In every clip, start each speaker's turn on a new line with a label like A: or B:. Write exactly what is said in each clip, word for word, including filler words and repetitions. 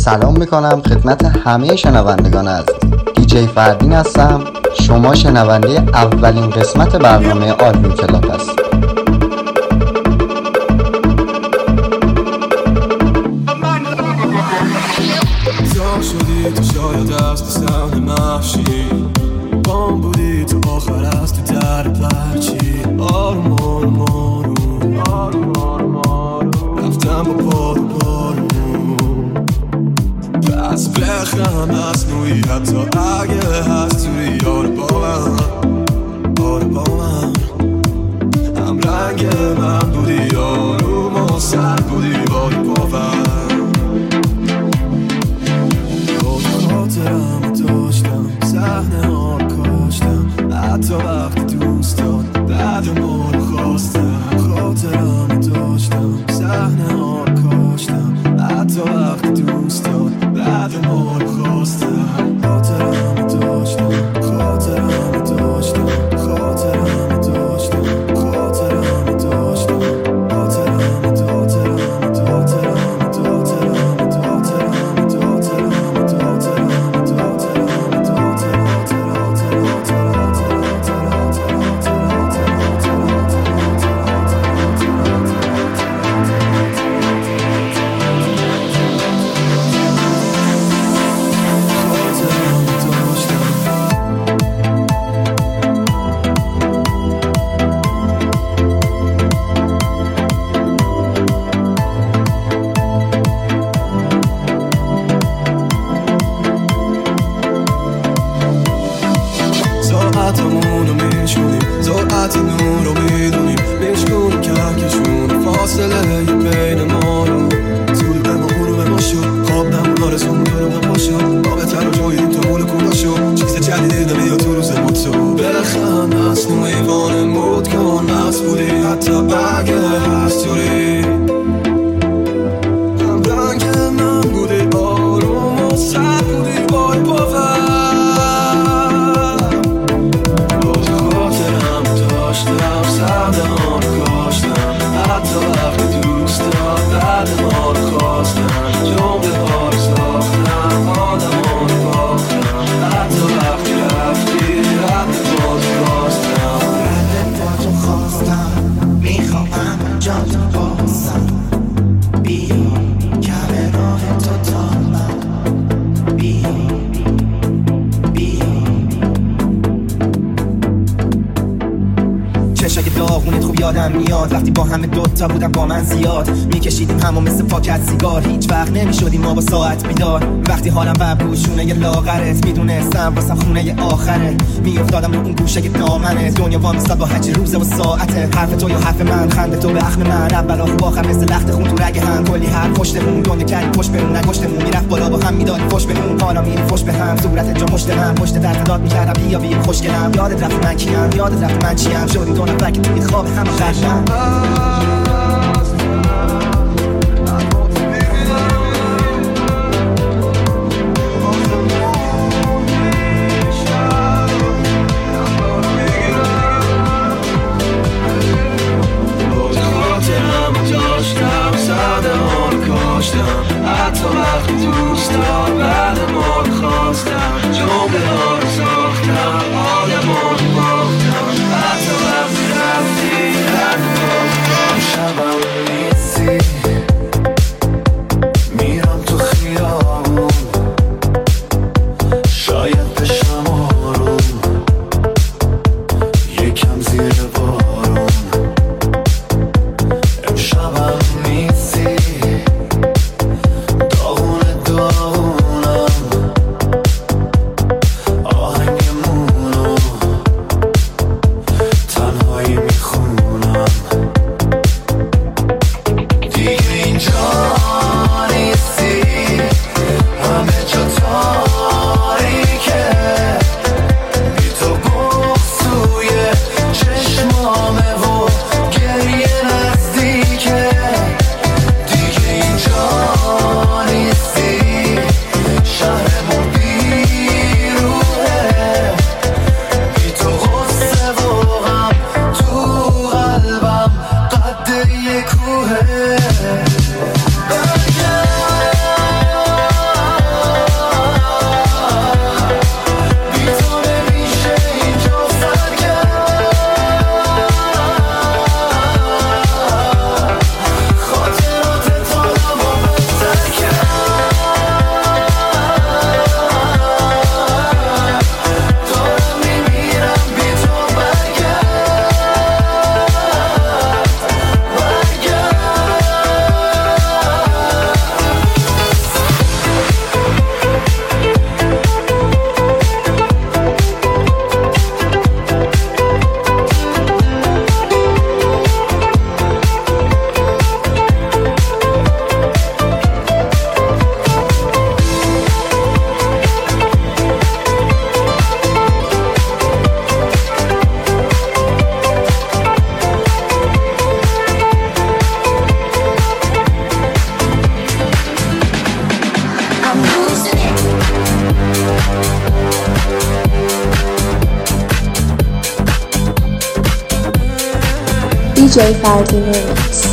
A: سلام میکنم خدمت همه شنوندگان عزیز. دیجی فردین هستم. شما شنونده اولین قسمت برنامه آلبوم کلاب هستید.
B: شدی تو شاید از تو سحن محشی بام بودی تو آخر از تو در پرچی آروم آروم آروم آروم آروم آروم رفتم با پارو پارو پس بخم مصنوعی حتی اگه هست توی یار با من آره با من هم رنگ من بودی آروم و سر بودی باری باور خاطرم داشتم صحنه ها کاشتم حتی وقتی دوستان بعد ما رو خواستم خاطرم داشتم صحنه ها کاشتم حتی وقتی دوستان بعد ما رو خواستم خاطرم داشتم خاطرم داشتم خاطرم داشتم خاطرم داشتم خاطرم وقتی با همه دوتا بودم با من زیاد میکشیدیم همو مثل پاکت سیگار هیچ وقت نمیشدیم ما با ساعت بیدار وقتی حالم ببوشونه یه لاغرت میدونستم واسم خونه ی آخره میافتادم رو اون گوشه دامنه دنیا وامیستاد با هجی روزه و ساعته حرف تو یا حرف من خنده تو به اخم من اول آخر باخر مثل لخت خون تو رگ هم کلی هر پشتمون دنیا کردی پشت بمون نگشتمون میرفت بالا با هم میدادی پشت بمون حالا میری پشت به هم صورت جا مشت من پشت درد داد میکردم بیا بیا خوشگلم یادت رفت من کیم یادت رفت من چیم شدیم دو نفر که توی خواب هم قشنگ حتی وقتی دوستان بعد ما رو خواستم جمله ها رو ساختم آدم ها رو باختم حتی وقتی رفتی رد ما رو
C: جی فردین ریمیکس.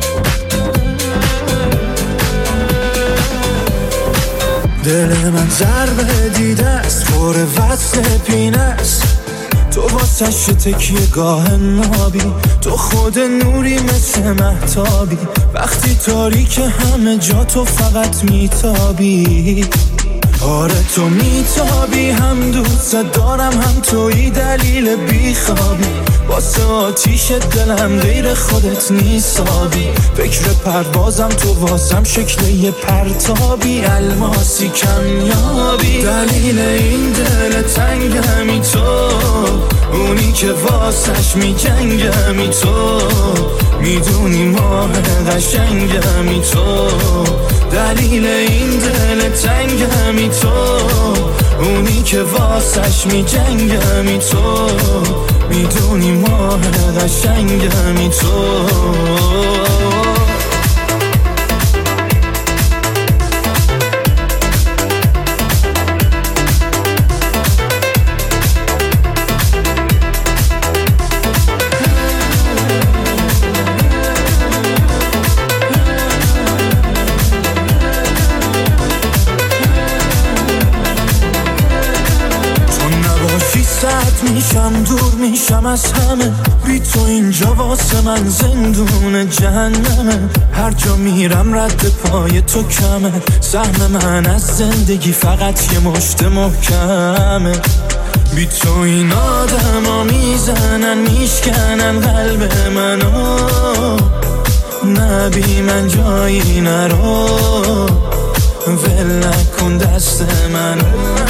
D: دل من ضربه دیده است، پر وصل پینه است، تو واسش تکیه گاه نابی، تو خود نوری مثل مهتابی، وقتی تاریک همه جا تو فقط میتابی. آره تو میتابی، هم دوست دارم هم توی دلیل بیخوابی، واسه آتیش دلم غیر خودت نیسابی، فکر پروازم تو واسم شکل یه پرتابی، الماسی کمیابی، دلیل این دل تنگمی تو، اونی که واسش میجنگمی تو، میدونی ماه قشنگمی تو، دلیل این دل تنگمی تو، اونی که واسش میجنگمی تو، میدونی ماه قشنگمی تو. میشم دور میشم از همه، بی تو اینجا واسه من زندون جهنمه، هر جا میرم رد پای تو کمه، سهم من از زندگی فقط یه مشت محکمه، بی تو این آدم ها میزنن میشکنن قلب منو، نه بی من جایی نرو، ول نکن دست منو،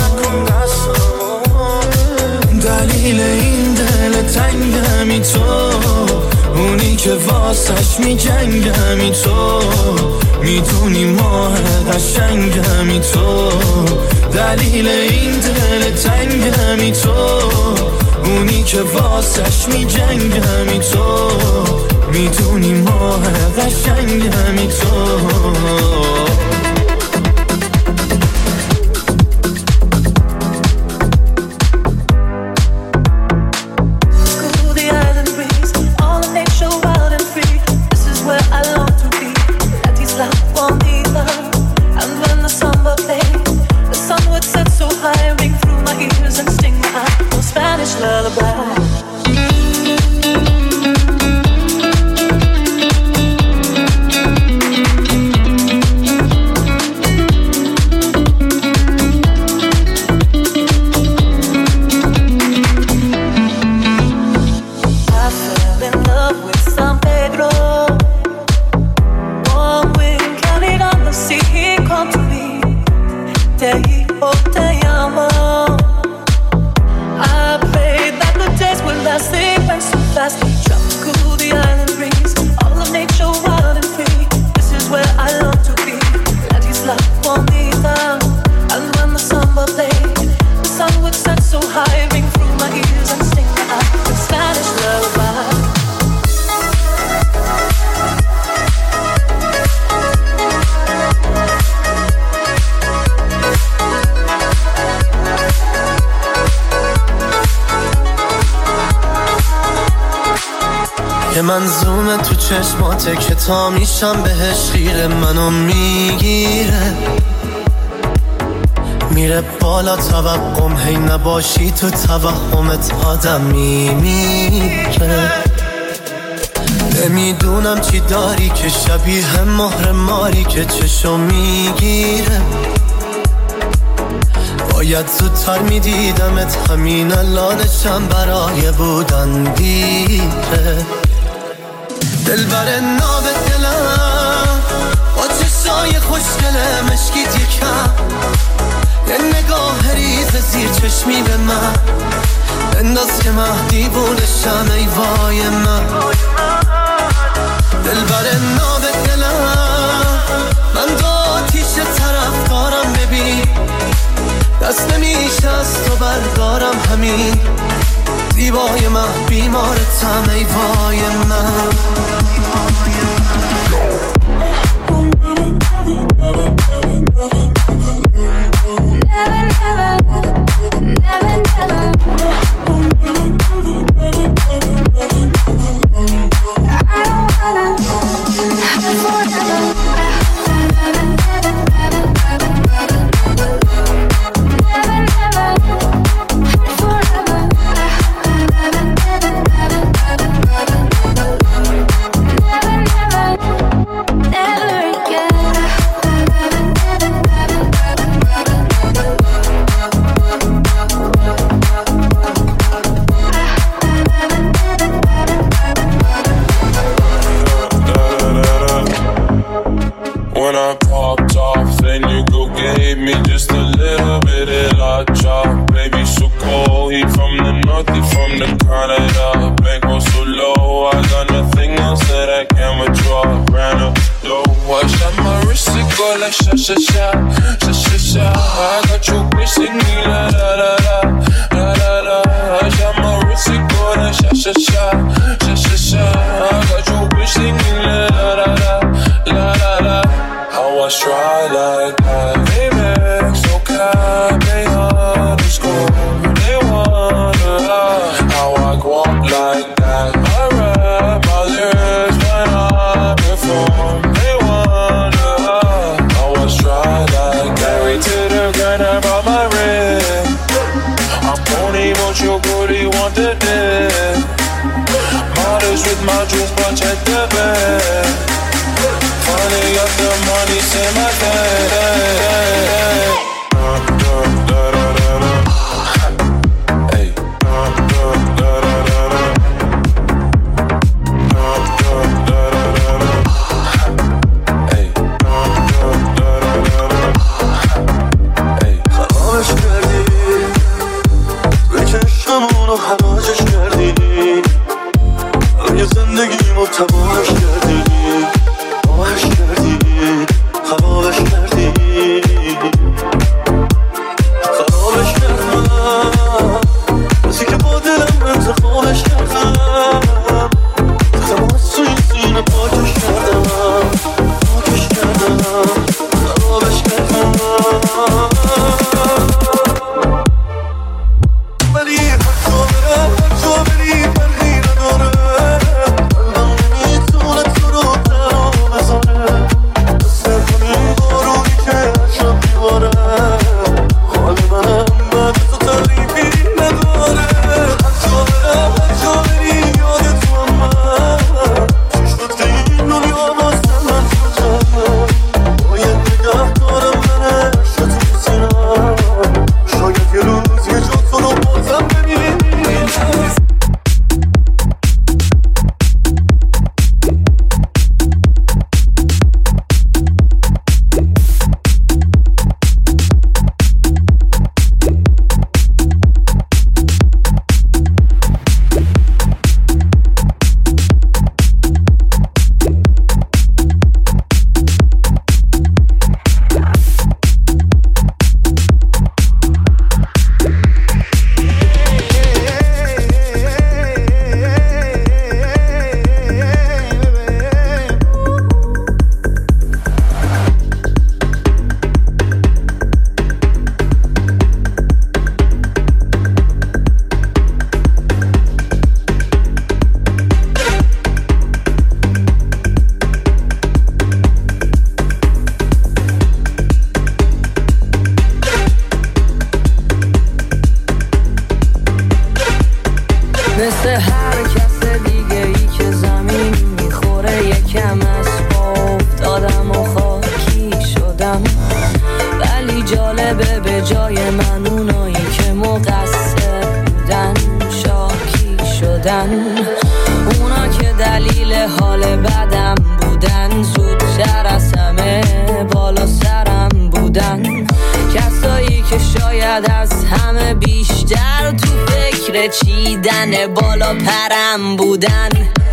D: دلیل این دل تنگمی تو، اونی که واسش میجنگمی تو، میدونی ماه قشنگمی تو، دلیل این دل تنگمی تو، اونی که واسش میجنگمی تو، میدونی ماه قشنگمی تو.
E: منظومه تو چشماته که تا میشم بهش خیره، منو میگیره میره بالا توقم، هی نباشی تو توهمت آدم میمیره، نمیدونم چی داری که شبیه مهر ماری که چشم میگیره، باید زودتر میدیدمت، همین الانشم برای بودن دیره، دل بر ناب دلم با چشای خوشگله مشکیت یکم، یه نگاه ریز زیر چشمی به من انداز که من دیوونشم، ای وای من دل بر ناب دلم، من دو آتیش طرف دارم، ببین دست نمیشه از تو بردارم، همین زیبای من بیمارتم، ای وای من
C: I hot job, baby so cold. He from the north, he from the Canada. Bank so low, I got nothing else that I can withdraw. Ran up low, I shot my wrist, it go like sha sha sha, sha sha sha. I got you bitch singing la la la la, la la la. I shot my wrist, it go like sha sha sha, sha sha sha. I got you bitch singing la la la la, la la la. How I try like that, baby, so kind, they underscore, they wonder how I go up like that. I rap my lyrics when I perform, they wonder how I try like that. Married to the grind, I brought my ring. I'm pony, want your booty, want the dick. Modest with my juice, but check the bag. Funny, got the money, say my dad.
D: حراجش کردی یه زندگیمو تباهش کردی آهش کردی خرابش کردی خرابش کردم کسی که با دلم انتخابش کردم زدم از توی سینه پاکش کردم پاکش کردم خرابش کردم اونا که دلیل حال بدم بودن زودتر از همه بالا سرم بودن کسایی که شاید از همه بیشتر تو فکر چیدن بالا پرم بودن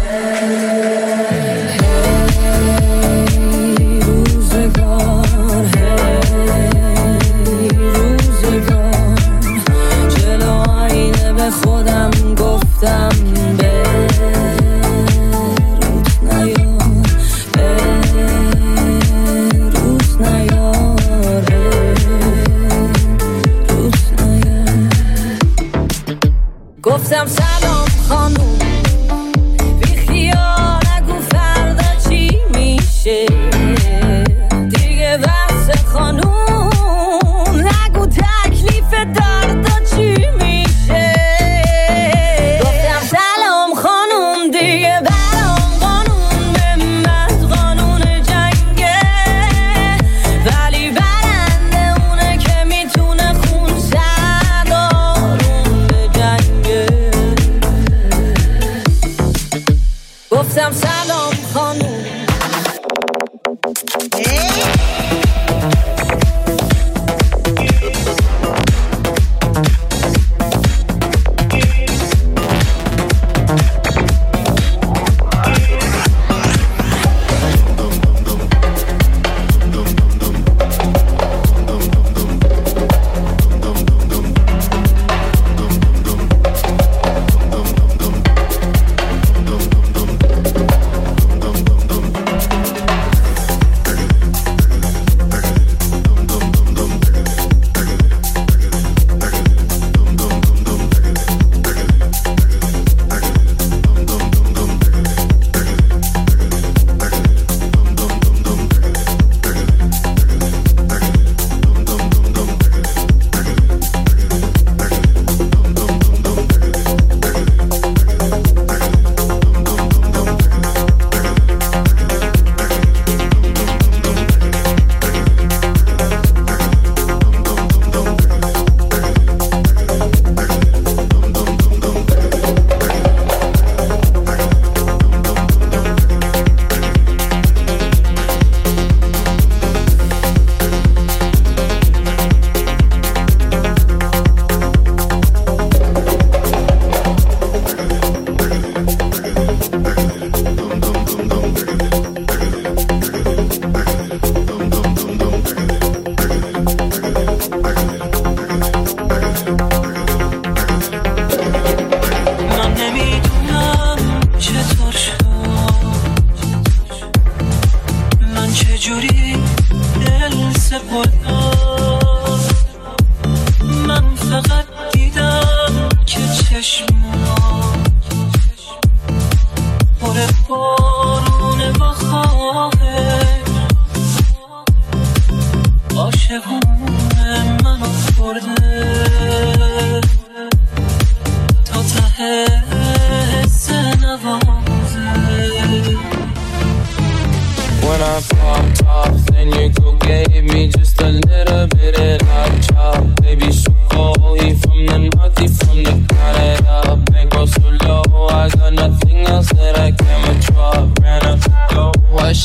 D: روزگار روزگار جلو آینه به خودم گفتم گفتم سلام خانوم بی خیال نگو فردا چی میشه دیگه بحث خانوم نگو تکلیف دردا چی میشه گفتم سلام خانوم دیگه برام قانون به مد قانون جنگه ولی برنده اونه که میتونه خون سردارون به جنگه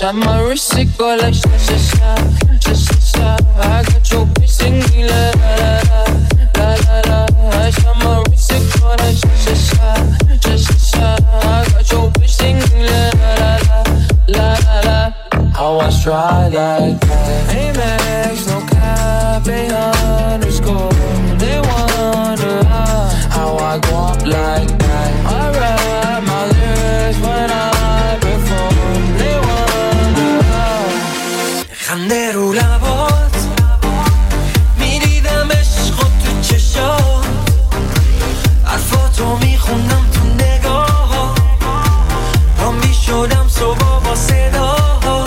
F: shot my wrist, it go like sha sha sha, sha sha sha. I got your bitch singing la la la la la la. I shot my wrist, it go like sha sha sha, sha sha sha. I got your bitch singing la la la la la la. How I stride like that? Amex, no cap, a underscore. They wonder how, how I go up like that. I rap my lyrics when I perform. They wonder how.
E: خنده رو لبات میدیدم عشق تو چشات، حرفاتو میخوندم تو نگاه، پا میشدم صبح با صدا.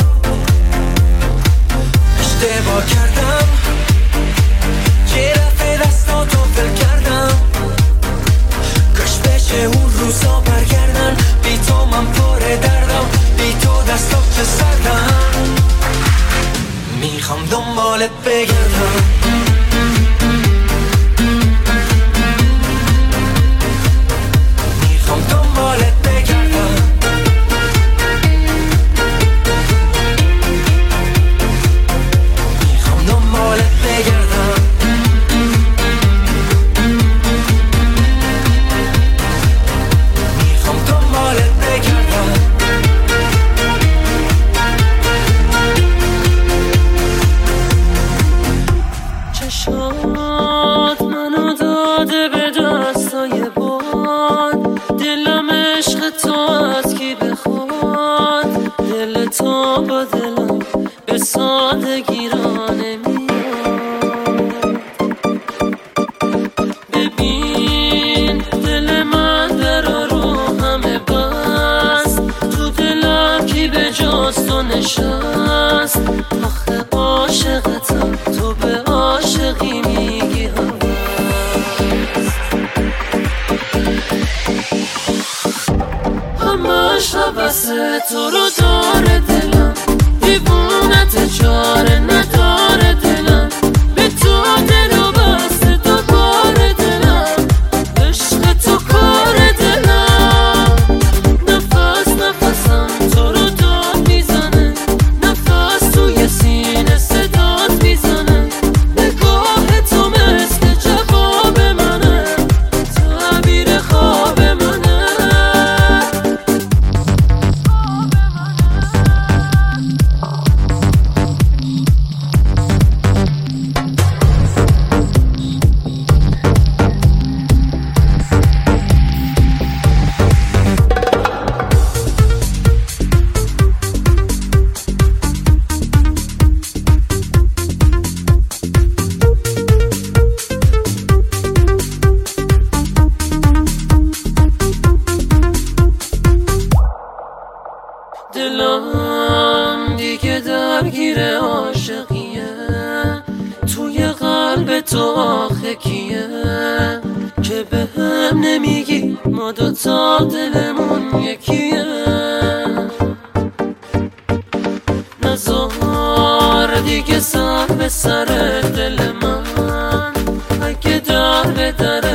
E: اشتباه کردم چه رفت دستاتو فل کردم، کاش بشه اون روزا برگردن. بی تو من پر دردم، بی تو دستات چه سردم. میخوام دنبالت بگردم، میخوام دنبالت بگردم. میخوام دنبالت بگردم. میخوام دنبالت بگردم.
D: چشات منو داده به دستای باد، دلم عشق تو از کی بخواد. دل تو با دلم به سادگی را نمیاد. ببین دل من برا رو همه بست، تو دلم کی به جز تو نشست. آخه عاشقتم تو به عاشقی میگی هست. همش حوثه تو رو داره دلم، دیوونت چاره نداره دلم. به تو دلو بسته دوباره دلم، عشق تو کار دلم. نفس نفسم تو رو داد میزنه، نفس توی سینه صدات میزنه. نگاه تو مثل جواب منه، تعبیر خواب منه. دلم دیگه درگیر عاشقیه، توی قلب تو آخه کیه که به هم نمیگی ما دوتا دلمون یکیه. نزار دیگه سر به سر دل من، اگه در به در